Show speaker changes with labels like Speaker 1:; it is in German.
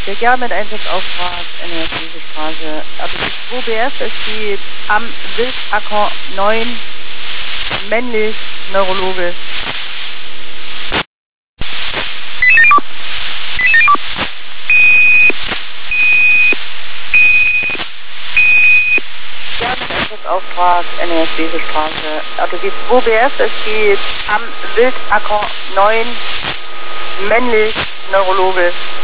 Speaker 1: Ja, mit Einsatzauftrag NRW Straße. Also die 2BF ist die am Wildacker 9, männlich, neurologisch. Ja, mit Einsatzauftrag NRW Straße. Also die 2BF ist die am Wildacker 9, männlich, neurologisch.